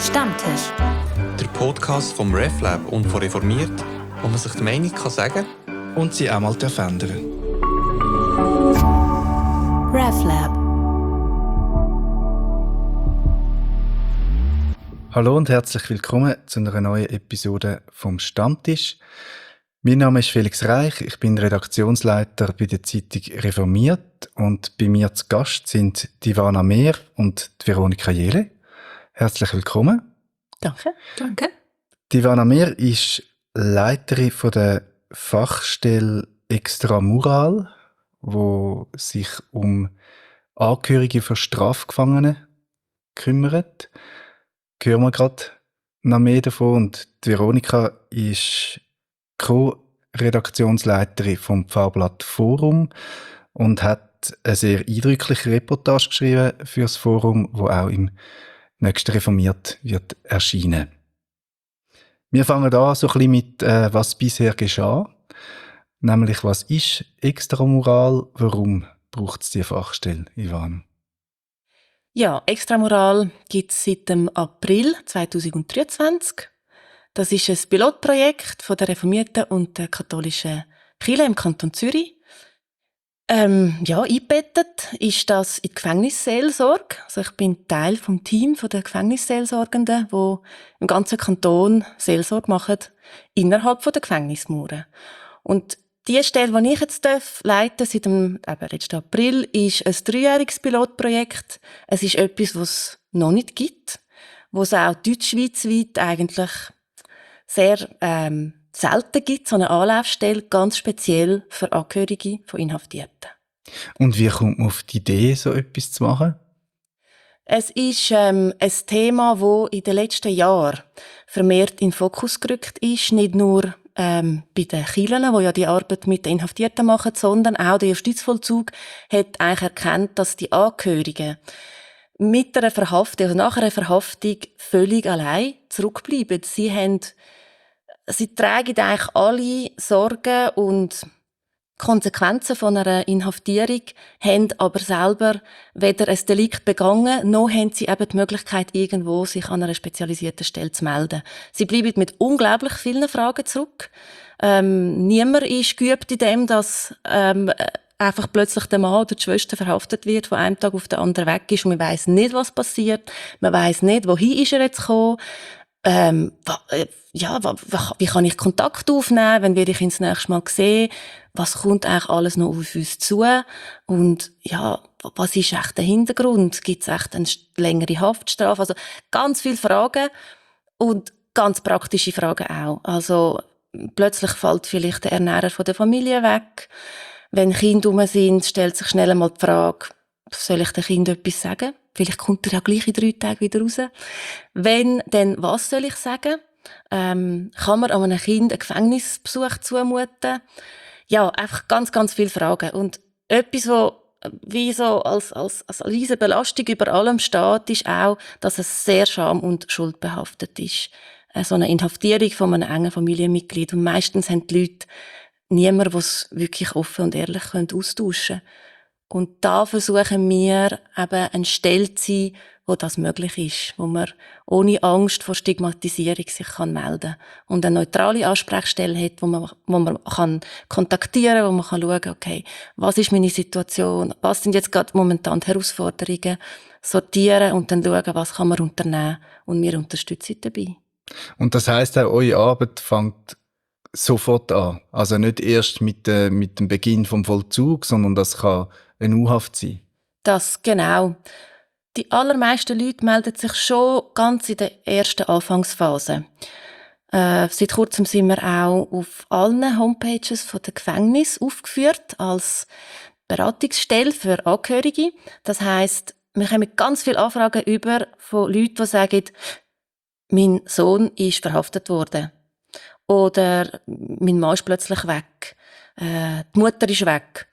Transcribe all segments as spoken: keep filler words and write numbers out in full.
Stammtisch. Der Podcast vom RefLab und von Reformiert, wo man sich die Meinung kann sagen und sie auch mal ändern. RefLab. Hallo und herzlich willkommen zu einer neuen Episode vom Stammtisch. Mein Name ist Felix Reich, ich bin Redaktionsleiter bei der Zeitung Reformiert und bei mir zu Gast sind Ivana Mehr und Veronika Jele. Herzlich willkommen. Danke. Danke. Ivana Mehr ist Leiterin von der Fachstelle Extramural, wo sich um Angehörige von Strafgefangenen kümmert. Hören wir gerade noch mehr davon. Und Veronika ist Co-Redaktionsleiterin vom Pfarrblatt Forum und hat eine sehr eindrückliche Reportage geschrieben für das Forum, wo auch im nächsten Reformiert wird erscheinen. Wir fangen an so ein bisschen mit, äh, was bisher geschah. Nämlich, was ist Extramural? Warum braucht es diese Fachstelle, Ivan? Ja, Extramural gibt es seit dem April zweitausenddreiundzwanzig. Das ist ein Pilotprojekt von der reformierten und der katholischen Kirche im Kanton Zürich. Ähm, ja, eingebettet ist das in die Gefängnisseelsorge. Also ich bin Teil vom Team der Gefängnisseelsorgenden, die im ganzen Kanton Seelsorge machen, innerhalb der Gefängnismauern. Und die Stelle, die ich jetzt leiten darf, seit dem eben, letzten April, ist ein dreijähriges Pilotprojekt. Es ist etwas, was es noch nicht gibt, was es auch deutschschweizweit eigentlich sehr ähm, selten gibt, so eine Anlaufstelle, ganz speziell für Angehörige von Inhaftierten. Und wie kommt man auf die Idee, so etwas zu machen? Es ist ähm, ein Thema, das in den letzten Jahren vermehrt in den Fokus gerückt ist, nicht nur ähm, bei den Kirchen, die ja die Arbeit mit den Inhaftierten machen, sondern auch der Justizvollzug hat eigentlich erkannt, dass die Angehörigen mit einer Verhaftung, also nach einer Verhaftung, völlig allein zurückbleiben. Sie haben Sie tragen eigentlich alle Sorgen und Konsequenzen von einer Inhaftierung, haben aber selber weder ein Delikt begangen, noch haben sie eben die Möglichkeit, irgendwo sich an einer spezialisierten Stelle zu melden. Sie bleiben mit unglaublich vielen Fragen zurück. Ähm, niemand ist geübt in dem, dass ähm, einfach plötzlich der Mann oder die Schwester verhaftet wird, von einem Tag auf den anderen weg ist und man weiss nicht, was passiert. Man weiss nicht, wohin ist er jetzt gekommen. Ähm, ja, wie kann ich Kontakt aufnehmen, wenn wir dich ins nächste Mal sehen? Was kommt eigentlich alles noch auf uns zu? Und ja, was ist echt der Hintergrund? Gibt es echt eine längere Haftstrafe? Also ganz viele Fragen und ganz praktische Fragen auch. Also plötzlich fällt vielleicht der Ernährer von der Familie weg. Wenn Kinder rum sind, stellt sich schnell einmal die Frage, soll ich dem Kind etwas sagen? Vielleicht kommt er ja gleich in drei Tagen wieder raus. Wenn, dann was soll ich sagen? Ähm, kann man an einem Kind einen Gefängnisbesuch zumuten? Ja, einfach ganz, ganz viele Fragen. Und etwas, was wie so als, als, als riesige Belastung über allem steht, ist auch, dass es sehr scham- und schuldbehaftet ist. Äh, so eine Inhaftierung von einem engen Familienmitglied. Und meistens haben die Leute niemanden, der es wirklich offen und ehrlich austauschen können. Und da versuchen wir eben eine Stelle zu sein, wo das möglich ist, wo man ohne Angst vor Stigmatisierung sich kann melden und eine neutrale Ansprechstelle hat, wo man, wo man kann kontaktieren, wo man kann schauen, okay, was ist meine Situation, was sind jetzt gerade momentan die Herausforderungen, sortieren und dann schauen, was kann man unternehmen und wir unterstützen dabei. Und das heisst auch, eure Arbeit fängt sofort an, also nicht erst mit, äh, mit dem Beginn vom Vollzug, sondern das kann eine U-Haft sein. Das, genau. Die allermeisten Leute melden sich schon ganz in der ersten Anfangsphase. Äh, seit kurzem sind wir auch auf allen Homepages von der Gefängnis aufgeführt als Beratungsstelle für Angehörige. Das heisst, wir haben ganz viele Anfragen über von Leuten, die sagen, mein Sohn ist verhaftet worden. Oder mein Mann ist plötzlich weg. Äh, die Mutter ist weg.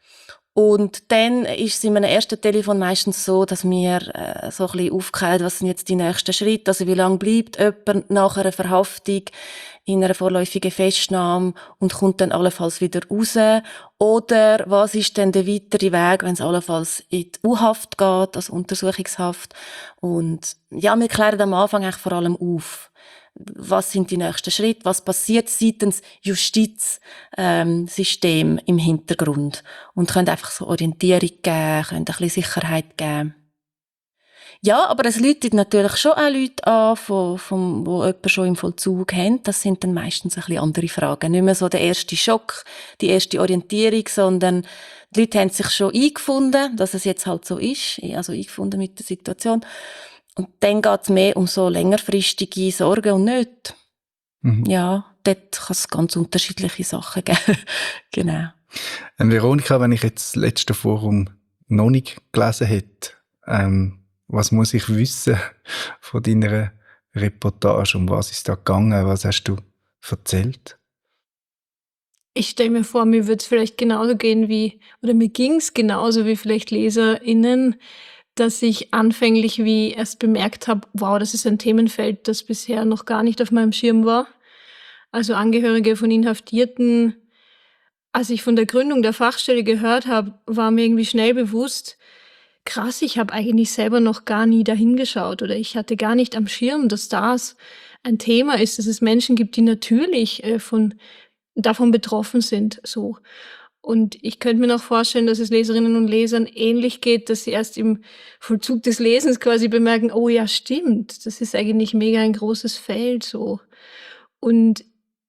Und dann ist es in einem ersten Telefon meistens so, dass wir äh, so ein bisschen aufklären, was sind jetzt die nächsten Schritte, also wie lange bleibt jemand nach einer Verhaftung in einer vorläufigen Festnahme und kommt dann allenfalls wieder raus. Oder was ist denn der weitere Weg, wenn es allenfalls in die U-Haft geht, also Untersuchungshaft. Und ja, wir klären am Anfang eigentlich vor allem auf. Was sind die nächsten Schritte? Was passiert seitens Justizsystem ähm, System im Hintergrund? Und können einfach so Orientierung geben, können ein bisschen Sicherheit geben. Ja, aber es läutet natürlich schon auch Leute an, von, von, wo jemand schon im Vollzug haben. Das sind dann meistens ein bisschen andere Fragen. Nicht mehr so der erste Schock, die erste Orientierung, sondern die Leute haben sich schon eingefunden, dass es jetzt halt so ist, also eingefunden mit der Situation. Und dann geht es mehr um so längerfristige Sorgen und Nöte. Mhm. Ja, dort kann es ganz unterschiedliche Sachen geben. Genau. Ähm, Veronika, wenn ich jetzt das letzte Forum noch nicht gelesen hätte, ähm, was muss ich wissen von deiner Reportage? Um was ist da gegangen? Was hast du erzählt? Ich stelle mir vor, mir wird es vielleicht genauso gehen wie, oder mir ging es genauso wie vielleicht LeserInnen, dass ich anfänglich wie erst bemerkt habe, wow, das ist ein Themenfeld, das bisher noch gar nicht auf meinem Schirm war. Also Angehörige von Inhaftierten. Als ich von der Gründung der Fachstelle gehört habe, war mir irgendwie schnell bewusst, krass, ich habe eigentlich selber noch gar nie dahingeschaut oder ich hatte gar nicht am Schirm, dass das ein Thema ist, dass es Menschen gibt, die natürlich äh, von, davon betroffen sind. So. Und ich könnte mir noch vorstellen, dass es Leserinnen und Lesern ähnlich geht, dass sie erst im Vollzug des Lesens quasi bemerken, oh ja, stimmt, das ist eigentlich mega ein großes Feld. So. Und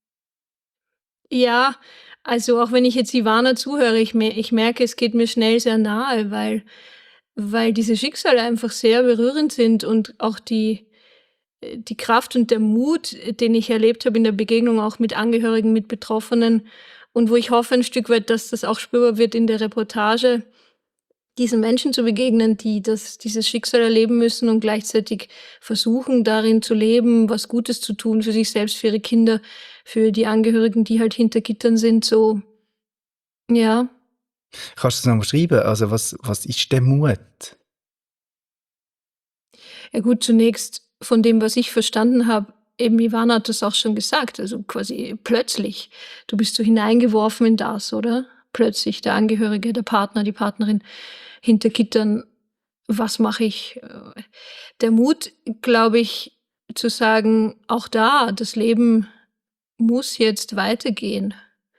ja, also auch wenn ich jetzt Ivana zuhöre, ich, mer- ich merke, es geht mir schnell sehr nahe, weil weil diese Schicksale einfach sehr berührend sind und auch die, die Kraft und der Mut, den ich erlebt habe in der Begegnung auch mit Angehörigen, mit Betroffenen und wo ich hoffe ein Stück weit, dass das auch spürbar wird in der Reportage, diesen Menschen zu begegnen, die das, dieses Schicksal erleben müssen und gleichzeitig versuchen, darin zu leben, was Gutes zu tun für sich selbst, für ihre Kinder, für die Angehörigen, die halt hinter Gittern sind, so, ja. Kannst du es nochmal schreiben? Also was, was ist der Mut? Ja gut, zunächst von dem, was ich verstanden habe, eben Ivana hat das auch schon gesagt, also quasi plötzlich. Du bist so hineingeworfen in das, oder? Plötzlich der Angehörige, der Partner, die Partnerin hinter Gittern. Was mache ich? Der Mut, glaube ich, zu sagen, auch da, das Leben muss jetzt weitergehen.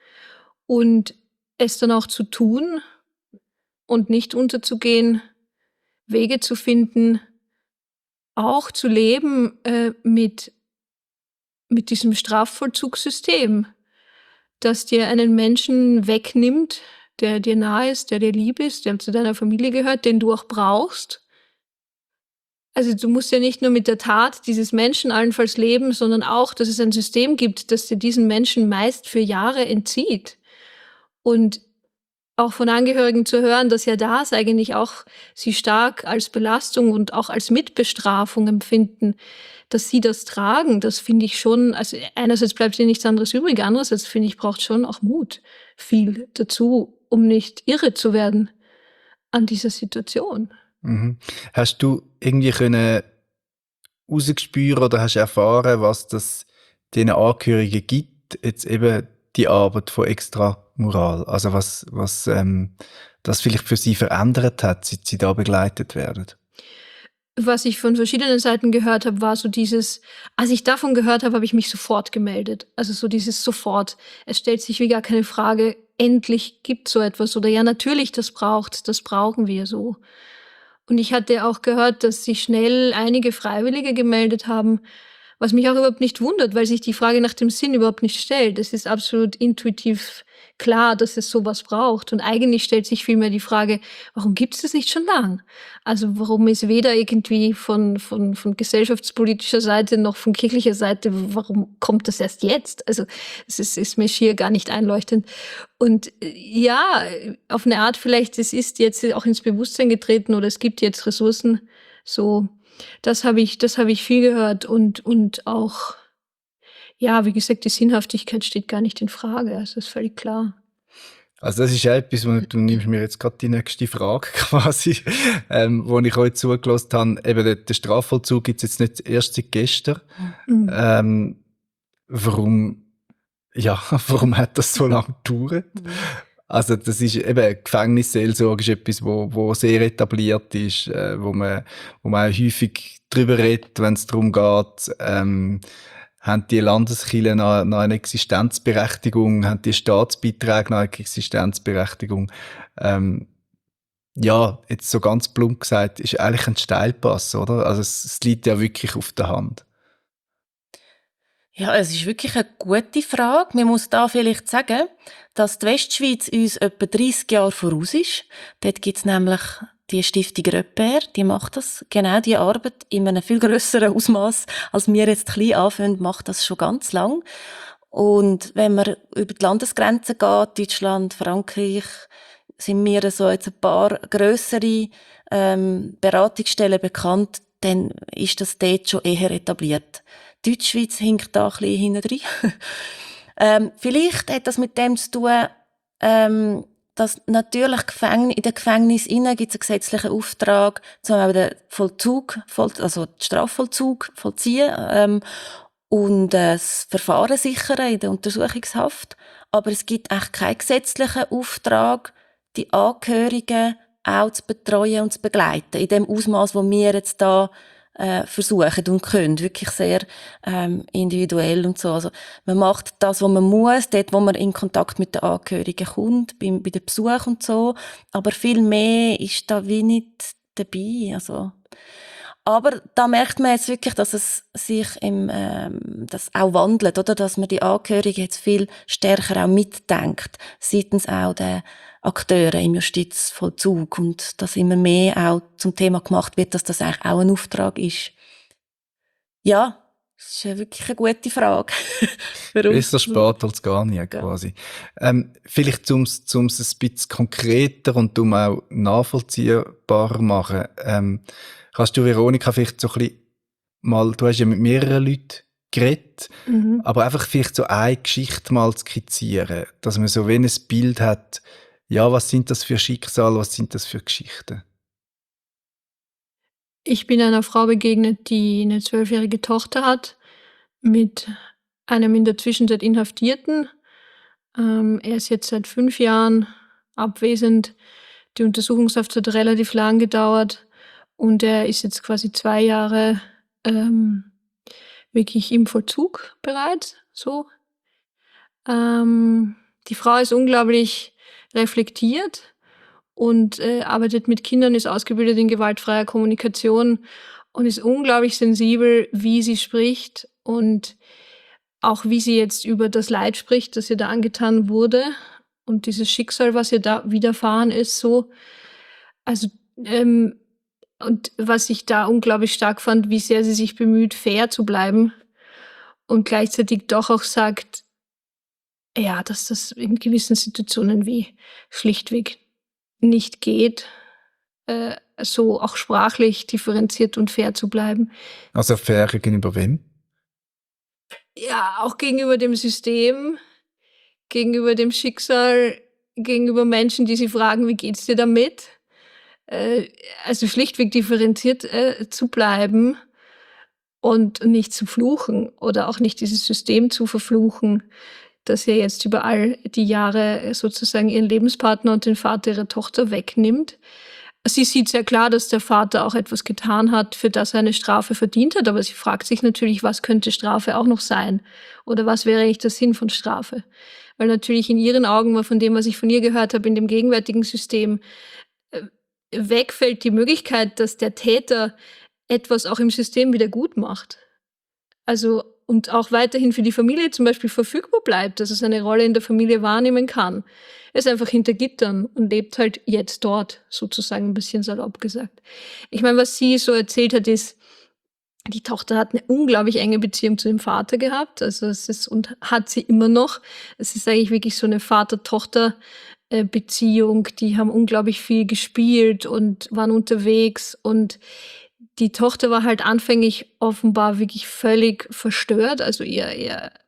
Und es dann auch zu tun und nicht unterzugehen, Wege zu finden, auch zu leben äh, mit, mit diesem Strafvollzugssystem, das dir einen Menschen wegnimmt, der dir nahe ist, der dir lieb ist, der zu deiner Familie gehört, den du auch brauchst. Also du musst ja nicht nur mit der Tat dieses Menschen allenfalls leben, sondern auch, dass es ein System gibt, das dir diesen Menschen meist für Jahre entzieht. Und auch von Angehörigen zu hören, dass ja das eigentlich auch sie stark als Belastung und auch als Mitbestrafung empfinden, dass sie das tragen, das finde ich schon, also einerseits bleibt ihnen nichts anderes übrig, andererseits finde ich, braucht schon auch Mut viel dazu, um nicht irre zu werden an dieser Situation. Mhm. Hast du irgendwie können rausgespüren oder hast erfahren, was das den Angehörigen gibt, jetzt eben die Arbeit von Extramural, also was, was ähm, das vielleicht für sie verändert hat, seit sie da begleitet werden? Was ich von verschiedenen Seiten gehört habe, war so dieses, als ich davon gehört habe, habe ich mich sofort gemeldet. Also so dieses sofort. Es stellt sich wie gar keine Frage, endlich gibt so etwas oder ja, natürlich, das braucht, das brauchen wir so. Und ich hatte auch gehört, dass sich schnell einige Freiwillige gemeldet haben, was mich auch überhaupt nicht wundert, weil sich die Frage nach dem Sinn überhaupt nicht stellt. Es ist absolut intuitiv klar, dass es sowas braucht. Und eigentlich stellt sich vielmehr die Frage, warum gibt es das nicht schon lang? Also warum ist weder irgendwie von, von, von gesellschaftspolitischer Seite noch von kirchlicher Seite, warum kommt das erst jetzt? Also es ist, ist mir schier gar nicht einleuchtend. Und ja, auf eine Art vielleicht, es ist jetzt auch ins Bewusstsein getreten oder es gibt jetzt Ressourcen, so. Das habe ich, das habe ich viel gehört und, und auch, ja, wie gesagt, die Sinnhaftigkeit steht gar nicht in Frage. Das ist völlig klar. Also das ist auch etwas, wo du nimmst mir jetzt gerade die nächste Frage quasi, ähm, wo ich euch zugelassen habe. Eben der, der Strafvollzug gibt es jetzt nicht erst seit gestern. Mhm. Ähm, warum, ja, warum hat das so lange gedauert? Also das ist eben, Gefängnisseelsorge ist etwas, wo, wo sehr etabliert ist, äh, wo man, wo man auch häufig drüber redet, wenn es darum geht, ähm, haben die Landeskirchen noch, noch eine Existenzberechtigung, haben die Staatsbeiträge noch eine Existenzberechtigung. Ähm, ja, jetzt so ganz plump gesagt, ist eigentlich ein Steilpass, oder? Also es, es liegt ja wirklich auf der Hand. Ja, es ist wirklich eine gute Frage. Man muss da vielleicht sagen, dass die Westschweiz uns etwa dreissig Jahre voraus ist. Dort gibt's nämlich die Stiftung Röper, die macht das, genau die Arbeit in einem viel grösseren Ausmaß, als wir jetzt klein anfangen, macht das schon ganz lang. Und wenn man über die Landesgrenzen geht, Deutschland, Frankreich, sind mir so jetzt ein paar grössere ähm, Beratungsstellen bekannt, dann ist das dort schon eher etabliert. Die Deutschschweiz hinkt da ein bisschen hinten drin. ähm, vielleicht hat das mit dem zu tun, ähm, dass natürlich Gefängnis, in den Gefängnissen gibt es einen gesetzlichen Auftrag, zum Beispiel den Vollzug, voll, also den Strafvollzug vollziehen ähm, und äh, das Verfahren sichern in der Untersuchungshaft. Aber es gibt echt keinen gesetzlichen Auftrag, die Angehörigen auch zu betreuen und zu begleiten, in dem Ausmaß, wo wir jetzt da äh, versuchen und können, wirklich sehr ähm, individuell und so. Also man macht das, was man muss, dort, wo man in Kontakt mit den Angehörigen kommt, bei, bei den Besuch und so, aber viel mehr ist da wie nicht dabei, also. Aber da merkt man jetzt wirklich, dass es sich im, ähm, das auch wandelt, oder? Dass man die Angehörigen jetzt viel stärker auch mitdenkt, seitens auch der Akteure im Justizvollzug und dass immer mehr auch zum Thema gemacht wird, dass das eigentlich auch ein Auftrag ist. Ja, das ist ja wirklich eine gute Frage. Warum? Besser spät als gar nie, quasi. Ja. Ähm, vielleicht, um es ein bisschen konkreter und um auch nachvollziehbarer zu machen, ähm, kannst du, Veronika, vielleicht so ein bisschen mal, du hast ja mit mehreren Leuten geredet, mhm. aber einfach vielleicht so eine Geschichte mal skizzieren, dass man so wie ein Bild hat, ja, was sind das für Schicksale, was sind das für Geschichten? Ich bin einer Frau begegnet, die eine zwölfjährige Tochter hat, mit einem in der Zwischenzeit Inhaftierten. Ähm, er ist jetzt seit fünf Jahren abwesend. Die Untersuchungshaft hat relativ lang gedauert und er ist jetzt quasi zwei Jahre ähm, wirklich im Vollzug bereits. So. Ähm, die Frau ist unglaublich reflektiert und äh, arbeitet mit Kindern, ist ausgebildet in gewaltfreier Kommunikation und ist unglaublich sensibel, wie sie spricht und auch wie sie jetzt über das Leid spricht, das ihr da angetan wurde und dieses Schicksal, was ihr da widerfahren ist, so. Also, ähm, und was ich da unglaublich stark fand, wie sehr sie sich bemüht, fair zu bleiben und gleichzeitig doch auch sagt, ja, dass das in gewissen Situationen wie schlichtweg nicht geht, äh, so auch sprachlich differenziert und fair zu bleiben. Also fair gegenüber wem? Ja, auch gegenüber dem System, gegenüber dem Schicksal, gegenüber Menschen, die sie fragen, wie geht's dir damit? Äh, also schlichtweg differenziert äh, zu bleiben und nicht zu fluchen oder auch nicht dieses System zu verfluchen, dass er jetzt über all die Jahre sozusagen ihren Lebenspartner und den Vater ihrer Tochter wegnimmt. Sie sieht sehr klar, dass der Vater auch etwas getan hat, für das er eine Strafe verdient hat, aber sie fragt sich natürlich, was könnte Strafe auch noch sein? Oder was wäre eigentlich der Sinn von Strafe? Weil natürlich in ihren Augen, von dem, was ich von ihr gehört habe, in dem gegenwärtigen System, wegfällt die Möglichkeit, dass der Täter etwas auch im System wieder gut macht. Also und auch weiterhin für die Familie zum Beispiel verfügbar bleibt, dass er seine Rolle in der Familie wahrnehmen kann. Er ist einfach hinter Gittern und lebt halt jetzt dort, sozusagen ein bisschen salopp gesagt. Ich meine, was sie so erzählt hat, ist, die Tochter hat eine unglaublich enge Beziehung zu dem Vater gehabt, also es ist und hat sie immer noch. Es ist eigentlich wirklich so eine Vater-Tochter-Beziehung, die haben unglaublich viel gespielt und waren unterwegs und die Tochter war halt anfänglich offenbar wirklich völlig verstört, also ihr, ihr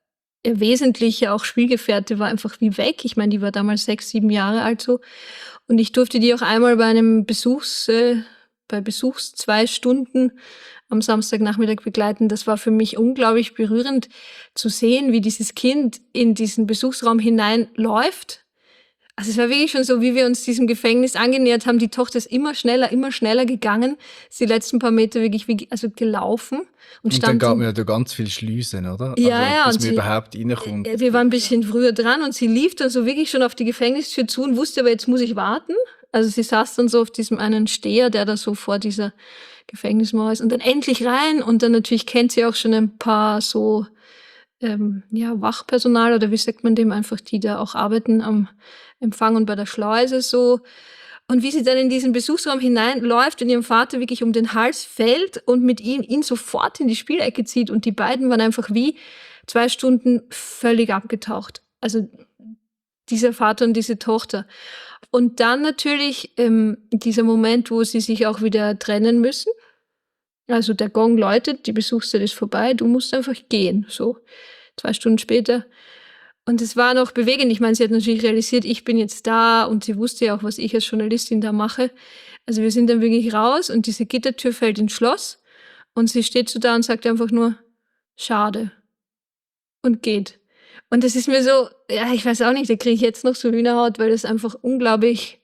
wesentliche, auch Spielgefährte, war einfach wie weg. Ich meine, die war damals sechs, sieben Jahre alt so. Und ich durfte die auch einmal bei einem Besuchs, äh, bei Besuchs zwei Stunden am Samstagnachmittag begleiten. Das war für mich unglaublich berührend zu sehen, wie dieses Kind in diesen Besuchsraum hineinläuft. Also es war wirklich schon so, wie wir uns diesem Gefängnis angenähert haben. Die Tochter ist immer schneller, immer schneller gegangen. Ist die letzten paar Meter wirklich wie, also gelaufen. Und, Und dann gab man ja da ganz viele Schleusen, oder? Ja, also, ja. bis Und man sie, überhaupt reinkommt. äh, wir waren ein bisschen früher dran und sie lief dann so wirklich schon auf die Gefängnistür zu und wusste aber, jetzt muss ich warten. Also sie saß dann so auf diesem einen Steher, der da so vor dieser Gefängnismauer ist und dann endlich rein und dann natürlich kennt sie auch schon ein paar so ähm, ja, Wachpersonal oder wie sagt man dem, einfach die da auch arbeiten am Empfang und bei der Schleuse so. Und wie sie dann in diesen Besuchsraum hineinläuft und ihrem Vater wirklich um den Hals fällt und mit ihm ihn sofort in die Spielecke zieht und die beiden waren einfach wie zwei Stunden völlig abgetaucht. Also dieser Vater und diese Tochter. Und dann natürlich ähm, dieser Moment, wo sie sich auch wieder trennen müssen. Also der Gong läutet, die Besuchszeit ist vorbei, du musst einfach gehen, so zwei Stunden später. Und es war noch bewegend. Ich meine, sie hat natürlich realisiert, ich bin jetzt da und sie wusste ja auch, was ich als Journalistin da mache. Also wir sind dann wirklich raus und diese Gittertür fällt ins Schloss und sie steht so da und sagt einfach nur, schade. Und geht. Und das ist mir so, ja, ich weiß auch nicht, da kriege ich jetzt noch so Hühnerhaut, weil das einfach unglaublich,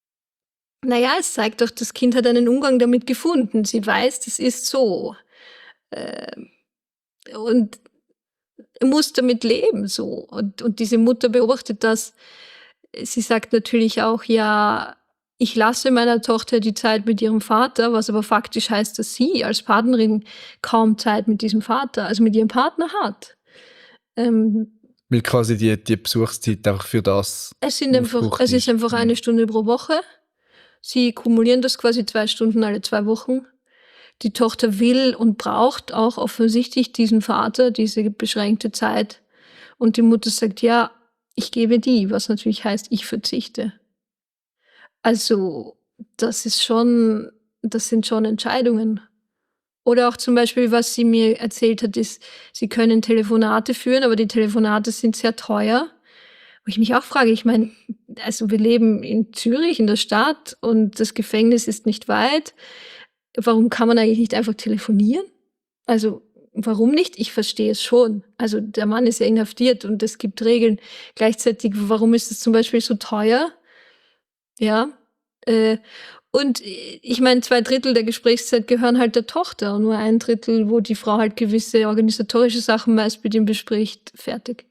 naja, es zeigt doch, das Kind hat einen Umgang damit gefunden. Sie weiß, das ist so. Ähm, und muss damit leben, so. Und, und diese Mutter beobachtet das. Sie sagt natürlich auch, ja, ich lasse meiner Tochter die Zeit mit ihrem Vater, was aber faktisch heißt, dass sie als Partnerin kaum Zeit mit diesem Vater, also mit ihrem Partner hat. Ähm, Weil quasi die, die Besuchszeit auch für das es sind einfach, aufgebraucht es ist einfach eine Stunde pro Woche. Sie kumulieren das quasi zwei Stunden alle zwei Wochen. Die Tochter will und braucht auch offensichtlich diesen Vater, diese beschränkte Zeit. Und die Mutter sagt, ja, ich gebe die, was natürlich heißt, ich verzichte. Also, das ist schon, das sind schon Entscheidungen. Oder auch zum Beispiel, was sie mir erzählt hat, ist, sie können Telefonate führen, aber die Telefonate sind sehr teuer. Wo ich mich auch frage, ich meine, also wir leben in Zürich, in der Stadt und das Gefängnis ist nicht weit. Warum kann man eigentlich nicht einfach telefonieren? Also, warum nicht? Ich verstehe es schon. Also, der Mann ist ja inhaftiert und es gibt Regeln. Gleichzeitig, warum ist es zum Beispiel so teuer? Ja, äh, und ich meine, zwei Drittel der Gesprächszeit gehören halt der Tochter und nur ein Drittel, wo die Frau halt gewisse organisatorische Sachen meist mit ihm bespricht, fertig.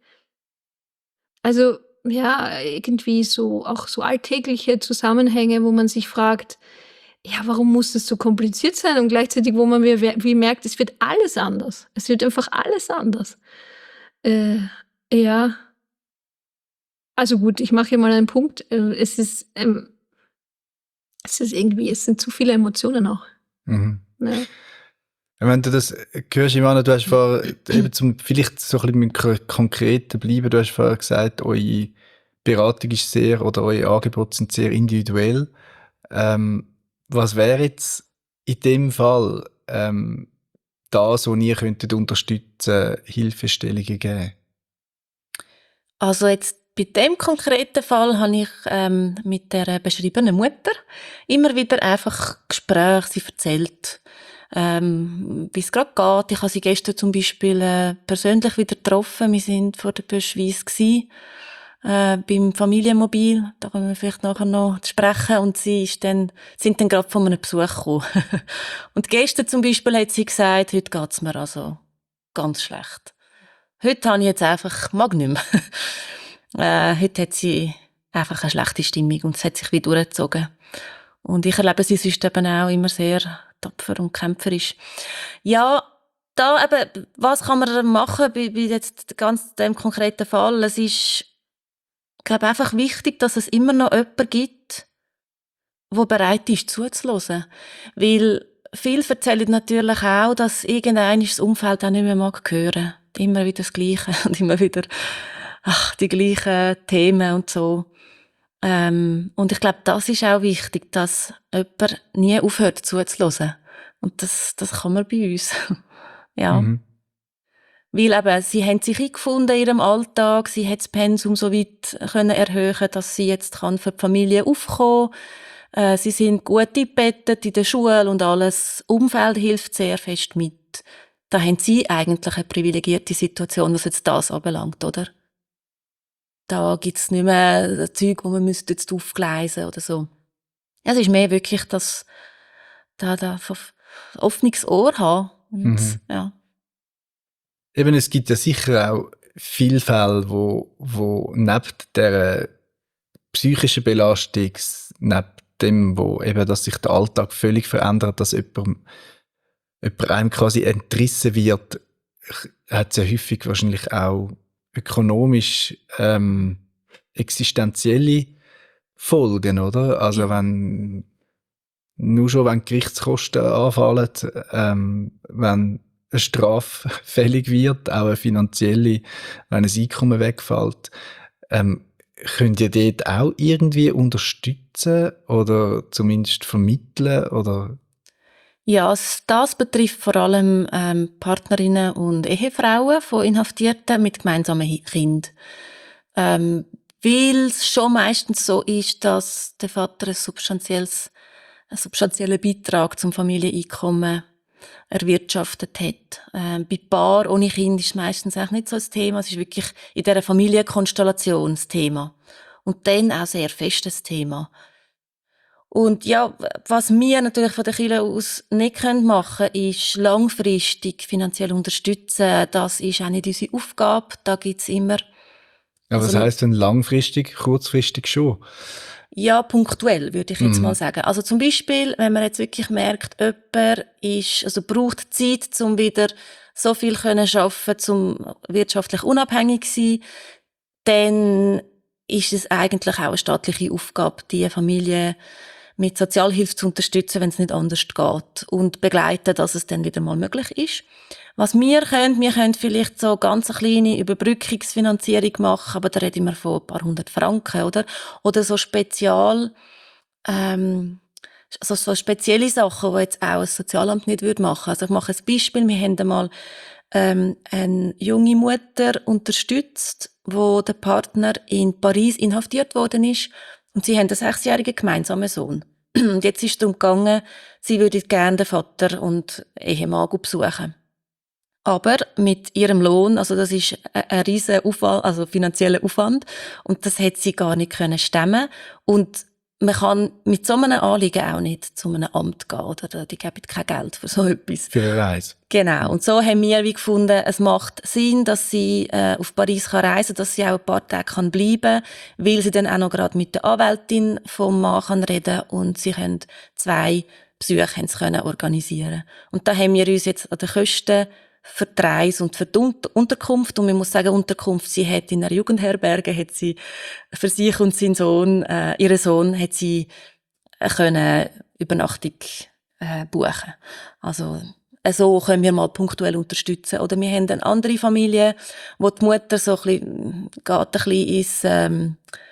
Also, ja, irgendwie so, auch so alltägliche Zusammenhänge, wo man sich fragt, ja, warum muss das so kompliziert sein? Und gleichzeitig, wo man wie, wie merkt, es wird alles anders. Es wird einfach alles anders. Äh, ja. Also gut, ich mache hier mal einen Punkt. Äh, Es ist, ähm, es ist irgendwie, es sind zu viele Emotionen auch. Mhm. Ja. Wenn du das hörst, Ivana, du hast vorher, eben zum, vielleicht so ein bisschen mit dem Konkreten bleiben, du hast vorher gesagt, eure Beratung ist sehr, oder eure Angebote sind sehr individuell. Ähm, was wäre jetzt in dem Fall ähm, das, wo ihr könntet unterstützen, Hilfestellungen geben? Also jetzt bei dem konkreten Fall habe ich ähm, mit der beschriebenen Mutter immer wieder einfach Gespräche, sie erzählt, ähm, wie es gerade geht. Ich habe sie gestern zum Beispiel äh, persönlich wieder getroffen. Wir sind vor der Böschweiss gsi, äh, beim Familienmobil. Da können wir vielleicht nachher noch sprechen. Und sie ist dann, sind dann gerade von einem Besuch gekommen. Und gestern zum Beispiel hat sie gesagt, heute geht's mir also ganz schlecht. Heute habe ich jetzt einfach, mag nicht mehr. Äh, heute hat sie einfach eine schlechte Stimmung und es hat sich wie durchgezogen. Und ich erlebe sie sonst eben auch immer sehr tapfer und kämpferisch. Ja, da eben, was kann man machen bei, bei jetzt ganz dem konkreten Fall? Es ist, ich glaube, einfach wichtig, dass es immer noch jemanden gibt, der bereit ist, zuzuhören. Weil viele erzählen natürlich auch, dass irgendein das Umfeld auch nicht mehr mag hören. Immer wieder das Gleiche und immer wieder ach, die gleichen Themen und so. Ähm, und ich glaube, das ist auch wichtig, dass jemand nie aufhört zuzuhören. Und das, das kann man bei uns. Ja. Mhm. Weil eben, sie haben sich eingefunden in ihrem Alltag, sie hat das Pensum so weit können erhöhen, dass sie jetzt kann für die Familie aufkommen kann. Äh, sie sind gut eingebettet in der Schule und alles. Das Umfeld hilft sehr fest mit. Da haben sie eigentlich eine privilegierte Situation, was jetzt das anbelangt, oder? Da gibt's nicht mehr Zeug, wo man müsste jetzt aufgleisen oder so. Es ist mehr wirklich das, da, da, offenes Ohr haben. Und, Mhm. ja. Eben, es gibt ja sicher auch viele Fälle, wo, wo neben der psychischen Belastung, neben dem, wo eben, dass sich der Alltag völlig verändert, dass jemand, jemand einem quasi entrissen wird, hat es ja häufig wahrscheinlich auch ökonomisch ähm, existenzielle Folgen, oder? Also Ja. wenn nur schon wenn die Gerichtskosten anfallen, ähm, wenn eine Strafe fällig wird, auch eine finanzielle, wenn ein Einkommen wegfällt, ähm, könnt ihr dort auch irgendwie unterstützen oder zumindest vermitteln? Oder? Ja, es- das betrifft vor allem ähm, Partnerinnen und Ehefrauen von Inhaftierten mit gemeinsamen Hi- Kindern. Ähm, weil es schon meistens so ist, dass der Vater ein substanzielles, einen substanziellen Beitrag zum Familieneinkommen erwirtschaftet hat. Ähm, bei Paar ohne Kind ist es meistens auch nicht so ein Thema. Es ist wirklich in dieser Familienkonstellation das Thema. Und dann auch sehr festes Thema. Und ja, was wir natürlich von der Kirche aus nicht machen können, ist langfristig finanziell unterstützen. Das ist auch nicht unsere Aufgabe. Da gibt's immer, Ja, was Also- heisst denn langfristig, kurzfristig schon? ja, punktuell, würde ich jetzt Mhm. mal sagen. Also zum Beispiel, wenn man jetzt wirklich merkt, jemand ist, also braucht Zeit, um wieder so viel können schaffen, zum wirtschaftlich unabhängig zu sein, dann ist es eigentlich auch eine staatliche Aufgabe, die Familie mit Sozialhilfe zu unterstützen, wenn es nicht anders geht, und begleiten, dass es dann wieder mal möglich ist. Was wir können, wir können vielleicht so ganz eine kleine Überbrückungsfinanzierung machen, aber da reden wir von ein paar hundert Franken, oder? Oder so Spezial, ähm, also so spezielle Sachen, die jetzt auch ein Sozialamt nicht würde machen. Also ich mache ein Beispiel. Wir haben einmal ähm, eine junge Mutter unterstützt, wo der Partner in Paris inhaftiert worden ist, und sie haben einen sechsjährigen gemeinsamen Sohn. Und jetzt ist es darum gegangen, sie würde gerne den Vater und Ehemann besuchen. Aber mit ihrem Lohn, also das ist ein, ein riesen Aufwand, also finanzieller Aufwand, und das hat sie gar nicht können stemmen. Und man kann mit so einem Anliegen auch nicht zu einem Amt gehen, oder? Die geben kein Geld für so etwas. Für eine Reise. Genau. Und so haben wir wie gefunden, es macht Sinn, dass sie äh, auf Paris kann reisen, dass sie auch ein paar Tage kann bleiben, weil sie dann auch noch gerade mit der Anwältin vom Mann kann reden, und sie können zwei Besuche haben sie können organisieren. Und da haben wir uns jetzt an den Kosten für die Reise und für die Unterkunft, und man muss sagen, Unterkunft, sie hat in einer Jugendherberge, hat sie für sich und seinen Sohn, äh, ihren Sohn, hat sie äh, können Übernachtung äh, buchen. Also so können wir mal punktuell unterstützen. Oder wir haben eine andere Familie, wo die Mutter so ein bisschen, geht ein bisschen ins, ähm,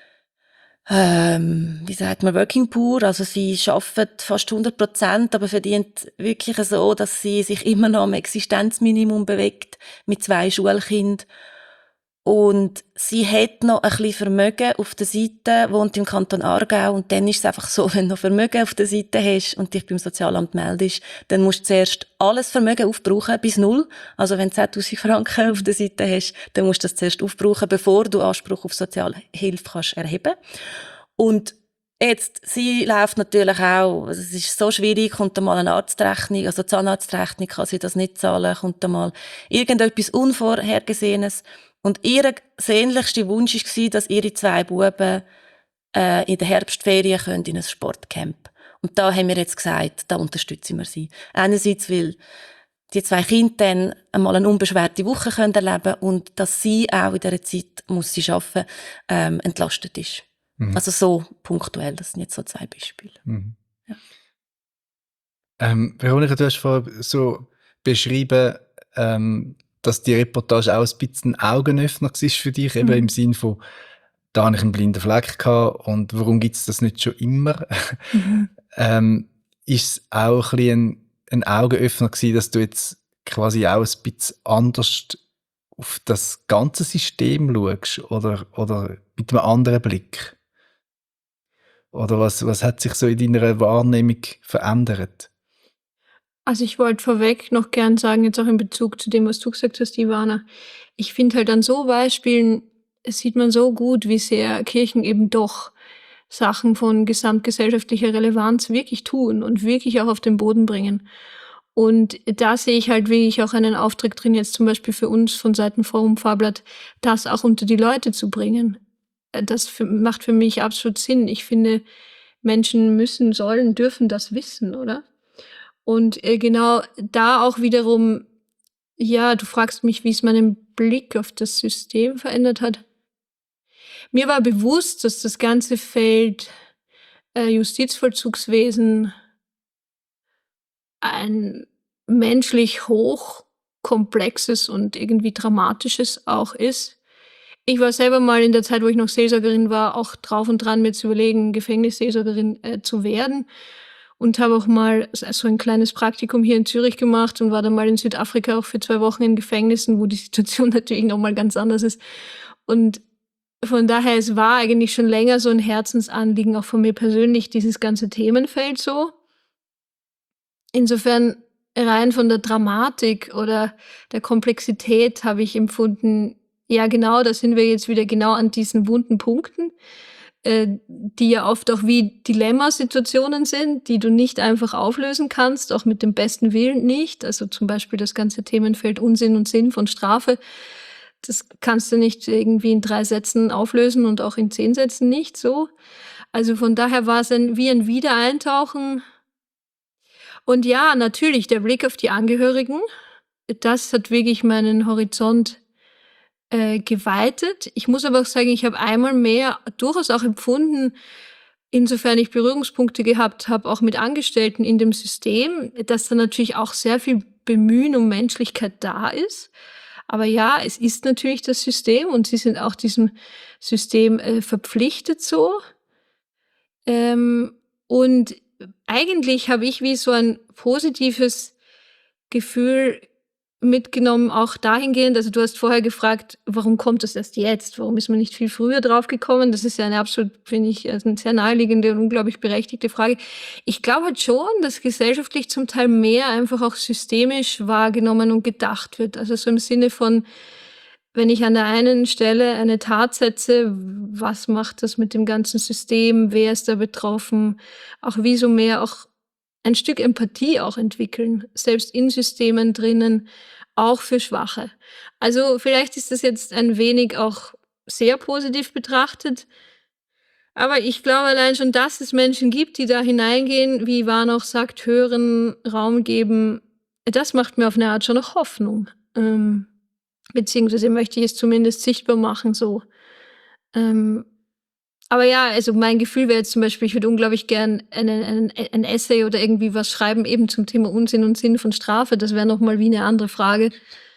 ähm, wie sagt man, Working Poor. Also sie arbeitet fast hundert Prozent, aber verdient wirklich so, dass sie sich immer noch am Existenzminimum bewegt, mit zwei Schulkindern. Und sie hat noch ein bisschen Vermögen auf der Seite, wohnt im Kanton Aargau, und dann ist es einfach so, wenn du noch Vermögen auf der Seite hast und dich beim Sozialamt meldest, dann musst du zuerst alles Vermögen aufbrauchen, bis null. Also wenn du zehntausend Franken auf der Seite hast, dann musst du das zuerst aufbrauchen, bevor du Anspruch auf Sozialhilfe kannst erheben. Und jetzt, sie läuft natürlich auch, es ist so schwierig, kommt da mal eine Arztrechnung, also Zahnarztrechnung, kann sie das nicht zahlen, kommt da mal irgendetwas Unvorhergesehenes. Und ihr sehnlichster Wunsch war, dass ihre zwei Buben äh, in der Herbstferien können in ein Sportcamp. Und da haben wir jetzt gesagt, da unterstützen wir sie. Einerseits, weil die zwei Kinder dann einmal eine unbeschwerte Woche können erleben, und dass sie auch in dieser Zeit, muss sie arbeiten, ähm, entlastet ist. Mhm. Also so punktuell, das sind jetzt so zwei Beispiele. Mhm. Ja. Ähm, Veronika, du hast vorhin so beschrieben, ähm, dass die Reportage auch ein bisschen ein Augenöffner war für dich, eben Mhm. im Sinn von, da habe ich einen blinden Fleck gehabt und warum gibt es das nicht schon immer? Mhm. ähm, ist es auch ein bisschen ein, ein Augenöffner gewesen, dass du jetzt quasi auch ein bisschen anders auf das ganze System schaust oder, oder mit einem anderen Blick? Oder was, was hat sich so in deiner Wahrnehmung verändert? Also ich wollte vorweg noch gern sagen, jetzt auch in Bezug zu dem, was du gesagt hast, Ivana, ich finde halt an so Beispielen, es sieht man so gut, wie sehr Kirchen eben doch Sachen von gesamtgesellschaftlicher Relevanz wirklich tun und wirklich auch auf den Boden bringen. Und da sehe ich halt wirklich auch einen Auftrag drin, jetzt zum Beispiel für uns von Seiten Forum Fablatt, das auch unter die Leute zu bringen. Das für, macht für mich absolut Sinn. Ich finde, Menschen müssen, sollen, dürfen das wissen, oder? Und äh, genau da auch wiederum, ja, du fragst mich, wie es meinen Blick auf das System verändert hat. Mir war bewusst, dass das ganze Feld äh, Justizvollzugswesen ein menschlich hochkomplexes und irgendwie dramatisches auch ist. Ich war selber mal in der Zeit, wo ich noch Seelsorgerin war, auch drauf und dran, mir zu überlegen, Gefängnisseelsorgerin äh, zu werden. Und habe auch mal so ein kleines Praktikum hier in Zürich gemacht und war dann mal in Südafrika auch für zwei Wochen in Gefängnissen, wo die Situation natürlich nochmal ganz anders ist. Und von daher, es war eigentlich schon länger so ein Herzensanliegen, auch von mir persönlich, dieses ganze Themenfeld so. Insofern rein von der Dramatik oder der Komplexität habe ich empfunden, ja genau, da sind wir jetzt wieder genau an diesen wunden Punkten, äh, die ja oft auch wie Dilemmasituationen sind, die du nicht einfach auflösen kannst, auch mit dem besten Willen nicht. Also zum Beispiel das ganze Themenfeld Unsinn und Sinn von Strafe. Das kannst du nicht irgendwie in drei Sätzen auflösen und auch in zehn Sätzen nicht so. Also von daher war es ein, wie ein Wiedereintauchen. Und ja, natürlich, der Blick auf die Angehörigen, das hat wirklich meinen Horizont äh, geweitet. Ich muss aber auch sagen, ich habe einmal mehr durchaus auch empfunden, insofern ich Berührungspunkte gehabt habe, auch mit Angestellten in dem System, dass da natürlich auch sehr viel Bemühen um Menschlichkeit da ist. Aber ja, es ist natürlich das System und sie sind auch diesem System äh, verpflichtet so. Ähm, und eigentlich habe ich wie so ein positives Gefühl mitgenommen, auch dahingehend, also du hast vorher gefragt, warum kommt das erst jetzt? Warum ist man nicht viel früher drauf gekommen? Das ist ja eine absolut, finde ich, eine sehr naheliegende und unglaublich berechtigte Frage. Ich glaube halt schon, dass gesellschaftlich zum Teil mehr einfach auch systemisch wahrgenommen und gedacht wird. Also so im Sinne von, wenn ich an der einen Stelle eine Tat setze, was macht das mit dem ganzen System? Wer ist da betroffen? Auch wie so mehr auch ein Stück Empathie auch entwickeln, selbst in Systemen drinnen, auch für Schwache. Also vielleicht ist das jetzt ein wenig auch sehr positiv betrachtet, aber ich glaube allein schon, dass es Menschen gibt, die da hineingehen, wie Ivan auch sagt, hören, Raum geben, das macht mir auf eine Art schon noch Hoffnung. Ähm, beziehungsweise möchte ich es zumindest sichtbar machen, so. Ähm, Aber ja, also mein Gefühl wäre jetzt zum Beispiel, ich würde unglaublich gern einen, einen, ein Essay oder irgendwie was schreiben, eben zum Thema Unsinn und Sinn von Strafe. Das wäre nochmal wie eine andere Frage.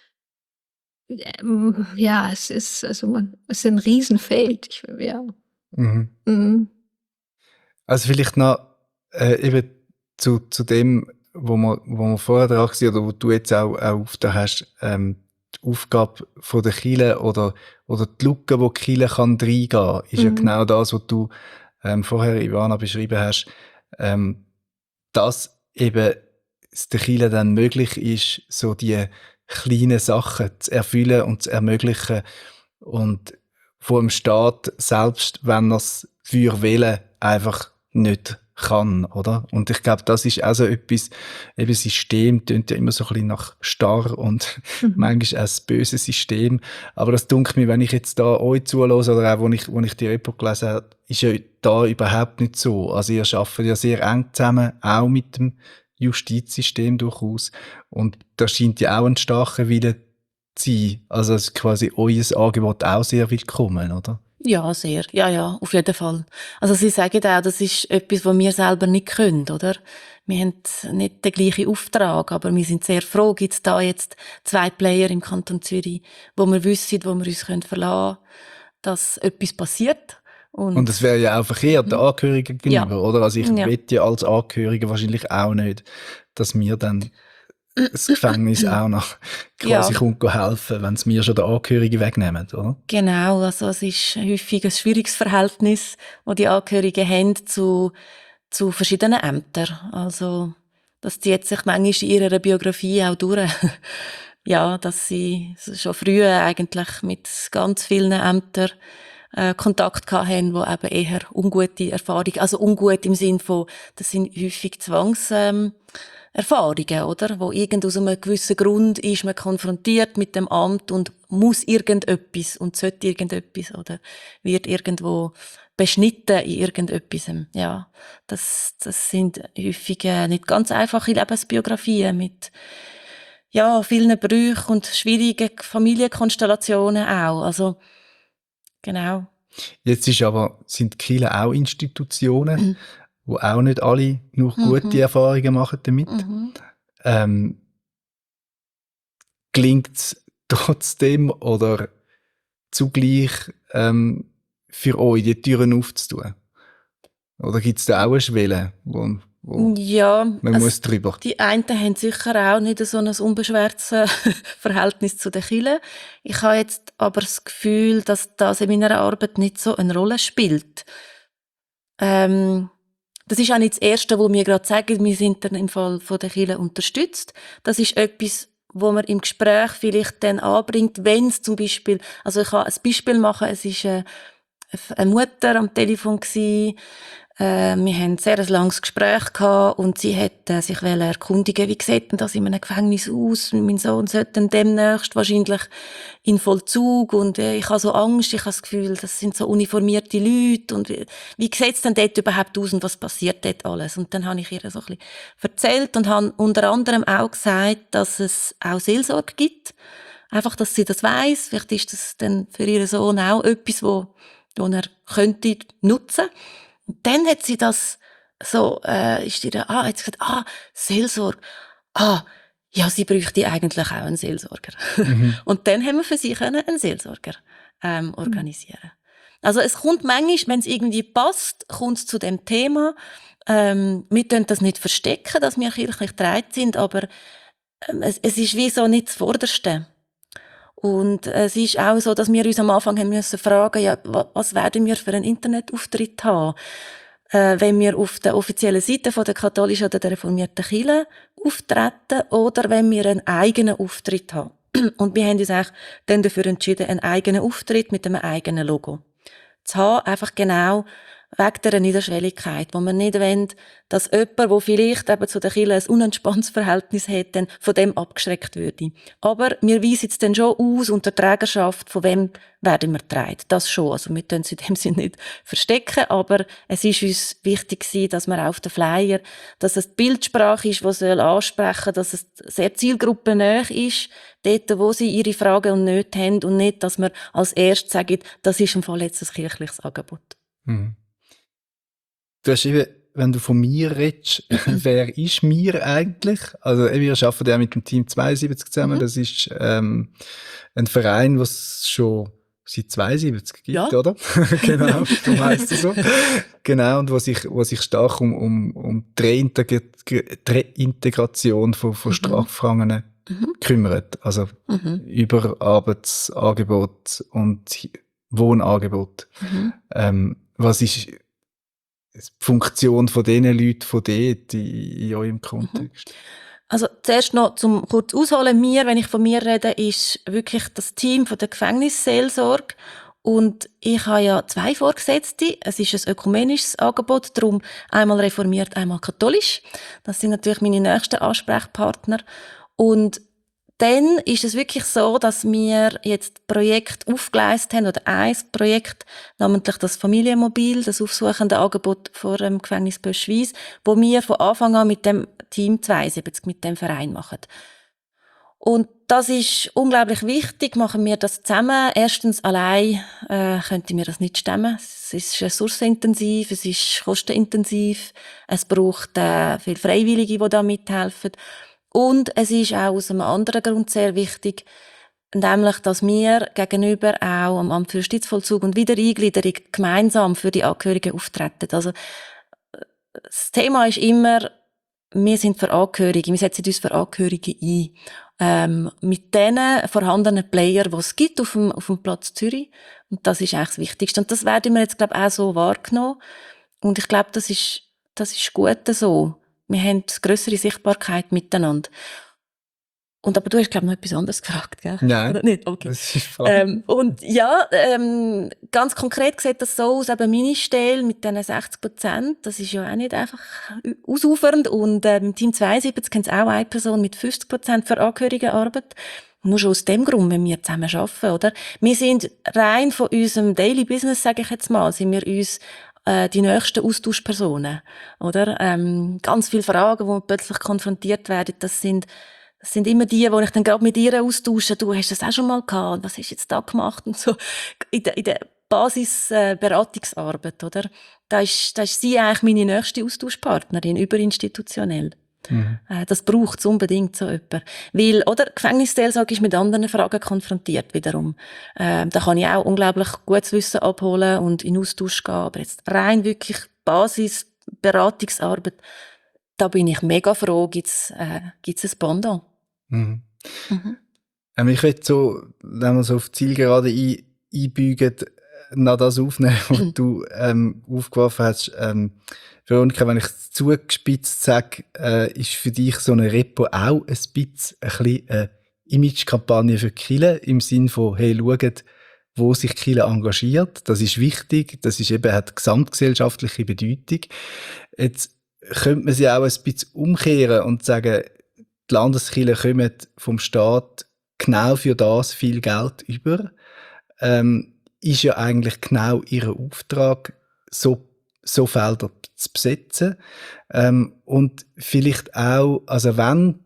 Ähm, ja, es ist, also man, es ist ein Riesenfeld. Ich, ja. Mhm. Mhm. Also vielleicht noch äh, eben zu, zu dem, wo wir, wo wir vorher dran waren, oder wo du jetzt auch, auch auf da hast, ähm, die Aufgabe von der Kirche oder, oder die Lücke, wo die Kirche kann reingehen kann, ist Mhm. ja genau das, was du ähm, vorher, Ivana, beschrieben hast, ähm, dass eben es der Kirche dann möglich ist, so die kleinen Sachen zu erfüllen und zu ermöglichen und vor dem Staat, selbst wenn er es für wählen, einfach nicht kann, oder? Und ich glaube, das ist auch so etwas, eben System tönt ja immer so ein bisschen nach starr und Mhm. manchmal auch das böse System. Aber das dunkelt mir, wenn ich jetzt da euch zuhöre oder auch, wo ich, wo ich die Report gelesen habe, ist ja da überhaupt nicht so. Also ihr arbeitet ja sehr eng zusammen, auch mit dem Justizsystem durchaus. Und da scheint ja auch ein starker Wille zu sein. Also es ist quasi euer Angebot auch sehr willkommen, oder? Ja, sehr. Ja, ja, auf jeden Fall. Also Sie sagen auch, das ist etwas, was wir selber nicht können, oder? Wir haben nicht den gleichen Auftrag, aber wir sind sehr froh, gibt es da jetzt zwei Player im Kanton Zürich, wo wir wissen, wo wir uns können verlassen können, dass etwas passiert. Und, Und es wäre ja auch verkehrt, den Angehörigen gegenüber, Ja. oder? Also ich Ja. wette ja als Angehörige wahrscheinlich auch nicht, dass wir dann das Gefängnis auch noch quasi Ja. kommt helfen, wenn es mir schon den Angehörigen wegnehmen, oder? Genau, also es ist häufig ein schwieriges Verhältnis, das die Angehörigen haben zu, zu verschiedenen Ämtern. Also das zieht sich manchmal in ihrer Biografie auch durch. Ja, dass sie schon früher eigentlich mit ganz vielen Ämtern äh, Kontakt gehabt haben, die eben eher ungute Erfahrungen, also ungut im Sinn von, das sind häufig Zwangs, ähm, Erfahrungen, oder? Wo irgend aus einem gewissen Grund ist man konfrontiert mit dem Amt und muss irgendetwas und sollte irgendetwas oder wird irgendwo beschnitten in irgendetwas. Ja, das, das sind häufig äh, nicht ganz einfache Lebensbiografien mit ja, vielen Brüchen und schwierigen Familienkonstellationen auch. Also, genau. Jetzt ist aber, sind die Kirchen auch Institutionen, wo auch nicht alle nur gute Mhm. Erfahrungen machen damit. Mhm. Ähm, gelingt es trotzdem oder zugleich ähm, für euch die Türen aufzutun? Oder gibt es da auch eine Schwelle, wo, wo Ja, man es- muss drüber? die einen haben sicher auch nicht so ein unbeschwertes äh, Verhältnis zu den Kirchen. Ich habe jetzt aber das Gefühl, dass das in meiner Arbeit nicht so eine Rolle spielt. Ähm, das ist auch nicht das Erste, wo wir gerade sagen, wir sind dann im Fall von der Kirche unterstützt. Das ist etwas, wo man im Gespräch vielleicht dann anbringt, wenn es zum Beispiel, also ich kann ein Beispiel machen, es ist äh, eine Mutter am Telefon gsi. Äh, wir haben ein sehr ein langes Gespräch gehabt und sie hat äh, sich wollte erkundigen, wie sieht denn das in einem Gefängnis aus? Mein Sohn sollte dann demnächst wahrscheinlich in Vollzug und äh, ich habe so Angst, ich habe das Gefühl, das sind so uniformierte Leute und wie, wie sieht es denn dort überhaupt aus und was passiert dort alles? Und dann habe ich ihr so ein bisschen erzählt und habe unter anderem auch gesagt, dass es auch Seelsorge gibt. Einfach, dass sie das weiss. Vielleicht ist das dann für ihren Sohn auch etwas, wo, wo er könnte nutzen. Und dann hat sie das so, äh, ist ihr, ah, hat sie gesagt, ah, Seelsorge. Ah, ja, sie bräuchte eigentlich auch einen Seelsorger. Mhm. Und dann haben wir für sie können einen Seelsorger, ähm, organisieren. Also es kommt manchmal, wenn es irgendwie passt, kommt es zu dem Thema. Ähm, wir können das nicht verstecken, dass wir kirchlich getragen sind, aber ähm, es, es ist wie so nicht das Vorderste. Und es ist auch so, dass wir uns am Anfang haben müssen fragen, ja, wa- was werden wir für einen Internetauftritt haben? Äh, wenn wir auf der offiziellen Seite von der katholischen oder der reformierten Kirche auftreten oder wenn wir einen eigenen Auftritt haben. Und wir haben uns eigentlich dann dafür entschieden, einen eigenen Auftritt mit einem eigenen Logo zu haben, einfach genau wegen dieser Niederschwelligkeit, wo man nicht wollen, dass jemand, der vielleicht eben zu der Kirche ein unentspanntes Verhältnis hat, dann von dem abgeschreckt würde. Aber wir weisen es dann schon aus unter Trägerschaft, von wem werden wir getragen. Das schon. Also wir können es in dem Sinne nicht verstecken, aber es ist uns wichtig gewesen, dass wir auf den Flyer, dass es die Bildsprache ist, die soll ansprechen, dass es sehr zielgruppennah ist, dort, wo sie ihre Fragen und Nöte haben und nicht, dass wir als erstes sagen, das ist im Fall jetzt ein kirchliches Angebot. Mhm. Du hast eben, wenn du von mir redest, wer ist mir eigentlich? Also eben, wir arbeiten ja mit dem Team zweiundsiebzig zusammen. Mhm. Das ist ähm, ein Verein, was es schon seit zweiundsiebzig gibt, Ja. oder? Genau, darum heisst es so. Genau, und was sich wo sich stark um, um, um die Reintegr- Reintegration von, von Mhm. Strafgefangenen Mhm. kümmert. Also Mhm. über Arbeitsangebot und Wohnangebot. Mhm. Ähm, was ist die Funktion von diesen Leuten von dort in, in eurem Kontext? Also zuerst noch zum kurz ausholen. Mir, wenn ich von mir rede, ist wirklich das Team von der Gefängnisseelsorge. Und ich habe ja zwei Vorgesetzte. Es ist ein ökumenisches Angebot, darum einmal reformiert, einmal katholisch. Das sind natürlich meine nächsten Ansprechpartner. Und dann ist es wirklich so, dass wir jetzt Projekt aufgeleistet haben, oder ein Projekt, namentlich das Familienmobil, das aufsuchende Angebot vor dem Gefängnis Böschwies, wo wir von Anfang an mit dem Team zweiundsiebzig, mit dem Verein machen. Und das ist unglaublich wichtig, machen wir das zusammen. Erstens, allein äh, könnte mir das nicht stemmen. Es ist ressourcenintensiv, es ist kostenintensiv, es braucht äh, viele Freiwillige, die da mithelfen. Und es ist auch aus einem anderen Grund sehr wichtig, nämlich, dass wir gegenüber auch am Amt für Justizvollzug und Wiedereingliederung gemeinsam für die Angehörigen auftreten. Also das Thema ist immer, wir sind für Angehörige, wir setzen uns für Angehörige ein. Ähm, mit den vorhandenen Playern, die es gibt auf dem, auf dem Platz Zürich. Und das ist eigentlich das Wichtigste. Und das werden wir jetzt, glaube ich, auch so wahrgenommen. Und ich glaube, das ist, das ist gut so. Wir haben grössere Sichtbarkeit miteinander. Und aber du hast, glaube ich, noch etwas anderes gefragt, gell? Nein. Oder nicht? Okay. Das ist Frage. Ähm, und ja, ähm, ganz konkret sieht das so aus, eben meine Stelle mit diesen sechzig Prozent, das ist ja auch nicht einfach ausufernd. Und ähm, im Team zweiundsiebzig haben es auch eine Person mit fünfzig Prozent für Angehörigenarbeit. Nur schon aus dem Grund, wenn wir zusammen arbeiten, oder? Wir sind rein von unserem Daily Business, sage ich jetzt mal, sind wir uns äh, die nächsten Austauschpersonen, oder? Ähm, ganz viele Fragen, wo wir plötzlich konfrontiert werden, das sind Das sind immer die, wo ich dann gerade mit ihr austausche. Du hast das auch schon mal gehabt. Was hast du jetzt da gemacht? Und so. In der, in der Basisberatungsarbeit, oder? Da ist, da ist sie eigentlich meine nächste Austauschpartnerin, überinstitutionell. Mhm. Äh, das braucht es unbedingt so jemand. Weil, oder? Gefängnisseelsorge ist mit anderen Fragen konfrontiert wiederum. Äh, da kann ich auch unglaublich gutes Wissen abholen und in Austausch gehen. Aber jetzt rein wirklich Basisberatungsarbeit, da bin ich mega froh, gibt's, äh, gibt's ein Pendant. Mhm. Mhm. Ähm, ich will so, wenn wir so auf die Zielgerade ein, einbeugen, noch das aufnehmen, was du ähm, aufgeworfen hast. Ähm, Veronika, wenn ich es zugespitzt sage, äh, ist für dich so eine Repo auch ein bisschen ein bisschen eine Imagekampagne für Kirche im Sinn von, hey, schaut, wo sich Kirche engagiert. Das ist wichtig, das ist eben, hat gesamtgesellschaftliche Bedeutung. Jetzt könnte man sie auch ein bisschen umkehren und sagen, die Landeskirchen kommen vom Staat genau für das viel Geld über. Ähm, ist ja eigentlich genau ihr Auftrag, so, so Felder zu besetzen. Ähm, und vielleicht auch, also wenn,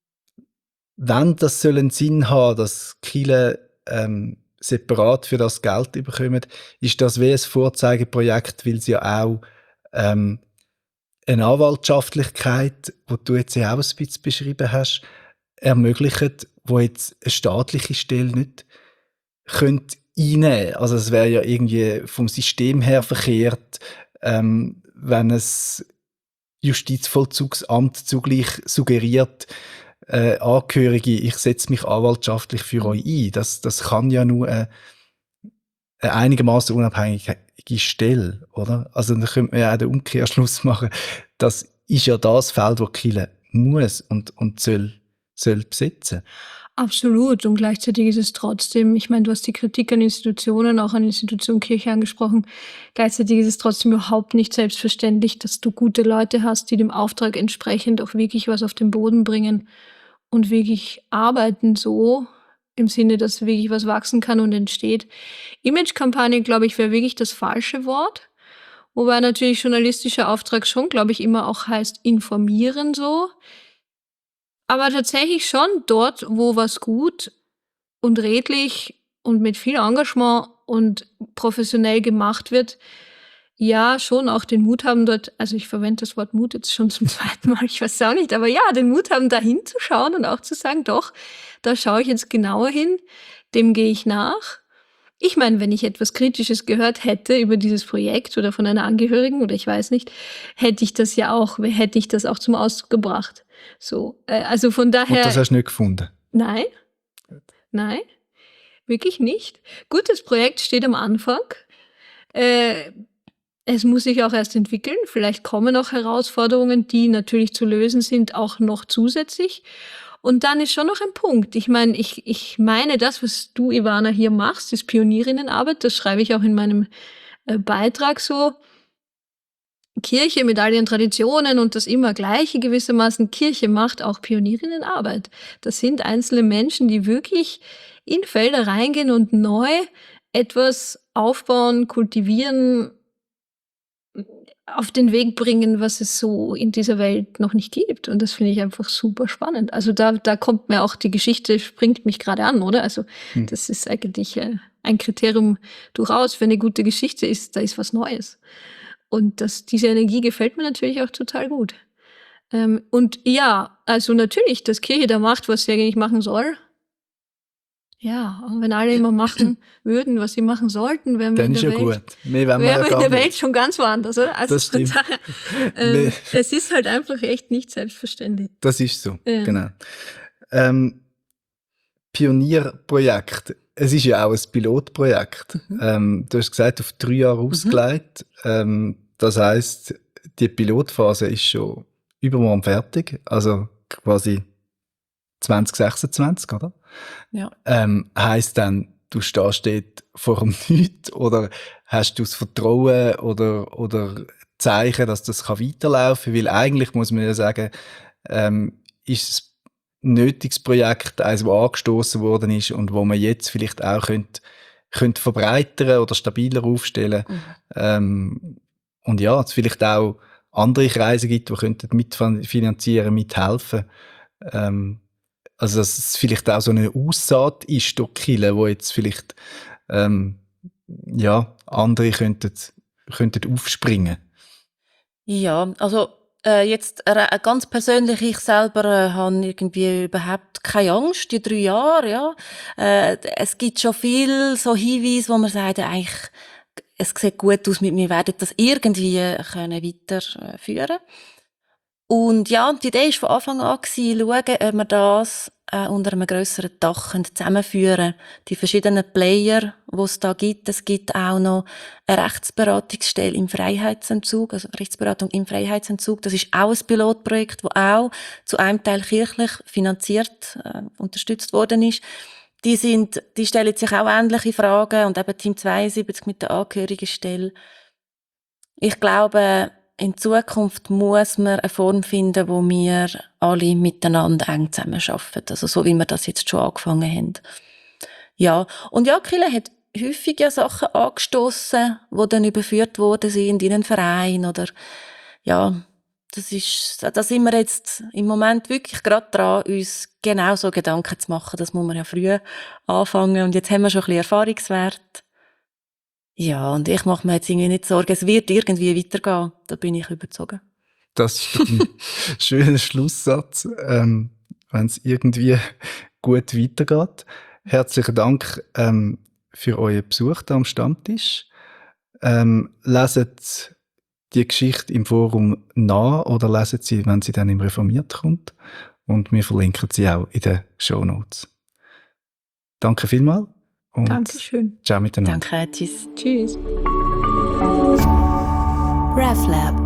wenn das soll einen Sinn haben, dass Kirchen ähm, separat für das Geld bekommen, ist das wie ein Vorzeigeprojekt, weil sie ja auch ähm, eine Anwaltschaftlichkeit, die du jetzt ja auch ein bisschen beschrieben hast, ermöglicht, wo jetzt eine staatliche Stelle nicht könnte einnehmen. Also es wäre ja irgendwie vom System her verkehrt, ähm, wenn es Justizvollzugsamt zugleich suggeriert, äh, Angehörige, ich setze mich anwaltschaftlich für euch ein. Das, das kann ja nur eine, eine einigermaßen unabhängige Stelle, oder? Also dann könnte man ja auch den Umkehrschluss machen, das ist ja das Feld, das Kirche muss und, und soll, soll besetzen. Absolut. Und gleichzeitig ist es trotzdem, ich meine, du hast die Kritik an Institutionen, auch an Institution Kirche angesprochen. Gleichzeitig ist es trotzdem überhaupt nicht selbstverständlich, dass du gute Leute hast, die dem Auftrag entsprechend auch wirklich was auf den Boden bringen und wirklich arbeiten so, im Sinne, dass wirklich was wachsen kann und entsteht. Imagekampagne, glaube ich, wäre wirklich das falsche Wort. Wobei natürlich journalistischer Auftrag schon, glaube ich, immer auch heißt informieren so. Aber tatsächlich schon dort, wo was gut und redlich und mit viel Engagement und professionell gemacht wird, ja, schon auch den Mut haben dort, also ich verwende das Wort Mut jetzt schon zum zweiten Mal, ich weiß es auch nicht, aber ja, den Mut haben, da hinzuschauen und auch zu sagen, doch, da schaue ich jetzt genauer hin, dem gehe ich nach. Ich meine, wenn ich etwas Kritisches gehört hätte über dieses Projekt oder von einer Angehörigen oder ich weiß nicht, hätte ich das ja auch, hätte ich das auch zum Ausdruck gebracht. So, äh, also von daher. Und das hast du nicht gefunden? Nein, nein, wirklich nicht. Gut, das Projekt steht am Anfang. Äh, es muss sich auch erst entwickeln. Vielleicht kommen noch Herausforderungen, die natürlich zu lösen sind, auch noch zusätzlich. Und dann ist schon noch ein Punkt. Ich meine, ich, ich meine, das, was du, Ivana, hier machst, ist Pionierinnenarbeit. Das schreibe ich auch in meinem äh, Beitrag so. Kirche mit all ihren Traditionen und das immer Gleiche gewissermaßen. Kirche macht auch Pionierinnenarbeit. Das sind einzelne Menschen, die wirklich in Felder reingehen und neu etwas aufbauen, kultivieren, auf den Weg bringen, was es so in dieser Welt noch nicht gibt. Und das finde ich einfach super spannend. Also da, da kommt mir auch die Geschichte, springt mich gerade an, oder? Also hm. das ist eigentlich äh, ein Kriterium durchaus für eine gute Geschichte ist, da ist was Neues. Und das, diese Energie gefällt mir natürlich auch total gut. Ähm, und ja, also natürlich, dass Kirche da macht, was sie eigentlich machen soll. Ja, und wenn alle immer machen würden, was sie machen sollten, wären wir Dann in ist der ja Welt, gut. Mehr wollen wir wären ja wir in gar der nicht. Welt schon ganz woanders, oder? Also Das von stimmt. daher, ähm, Nee. es ist halt einfach echt nicht selbstverständlich. Das ist so, Ja. genau. Ähm, Pionierprojekt. Es ist ja auch ein Pilotprojekt. Mhm. Ähm, du hast gesagt, auf drei Jahre ausgelegt. Ähm, das heisst, die Pilotphase ist schon übermorgen fertig. Also quasi zwanzig sechsundzwanzig, oder? Ja. Ähm, heisst dann, du stehst dort vor dem Nichts oder hast du das Vertrauen oder, oder Zeichen, dass das kann weiterlaufen kann? Weil eigentlich muss man ja sagen, ähm, ist es ein nötiges Projekt, eines, das angestoßen worden ist und wo man jetzt vielleicht auch könnte, könnte verbreitern oder stabiler aufstellen. Mhm. Ähm, und ja, es vielleicht auch andere Kreise gibt, die könnten mitfinanzieren, mithelfen. Ähm, also dass es vielleicht auch so eine Aussaat ist durch Kirche, wo jetzt vielleicht ähm, ja, andere könnten, könnten aufspringen. Ja, also äh, jetzt äh, ganz persönlich, ich selber äh, habe irgendwie überhaupt keine Angst, die drei Jahre, ja. Äh, es gibt schon viel so Hinweise, wo man sagt, ja, eigentlich, es sieht gut aus, wir werden das irgendwie äh, können weiterführen. Und ja, die Idee war von Anfang an, gewesen, schauen, ob wir das äh, unter einem grösseren Dach können zusammenführen können. Die verschiedenen Player, die es da gibt. Es gibt auch noch eine Rechtsberatungsstelle im Freiheitsentzug, also Rechtsberatung im Freiheitsentzug. Das ist auch ein Pilotprojekt, das auch zu einem Teil kirchlich finanziert, äh, unterstützt worden ist. Die sind, die stellen sich auch ähnliche Fragen und eben Team zweiundsiebzig mit der Angehörigenstelle. Ich glaube, in Zukunft muss man eine Form finden, wo wir alle miteinander eng zusammenarbeiten. Also so, wie wir das jetzt schon angefangen haben. Ja. Und ja, Kirche hat häufig ja Sachen angestossen, die dann überführt worden sind in einen Verein oder, ja, das ist, da sind wir jetzt im Moment wirklich gerade dran, uns genau so Gedanken zu machen. Das muss man ja früh anfangen. Und jetzt haben wir schon ein bisschen Erfahrungswert. Ja, und ich mache mir jetzt irgendwie nicht Sorgen. Es wird irgendwie weitergehen. Da bin ich überzeugt. Das ist doch ein schöner Schlusssatz, ähm, wenn es irgendwie gut weitergeht. Herzlichen Dank ähm, für euren Besuch hier am Stammtisch. Ähm, leset die Geschichte im Forum nach oder leset sie, wenn sie dann im Reformiert kommt. Und wir verlinken sie auch in den Shownotes. Danke vielmals. Und Dankeschön. ciao miteinander. Danke, tschüss. Tschüss. RefLab.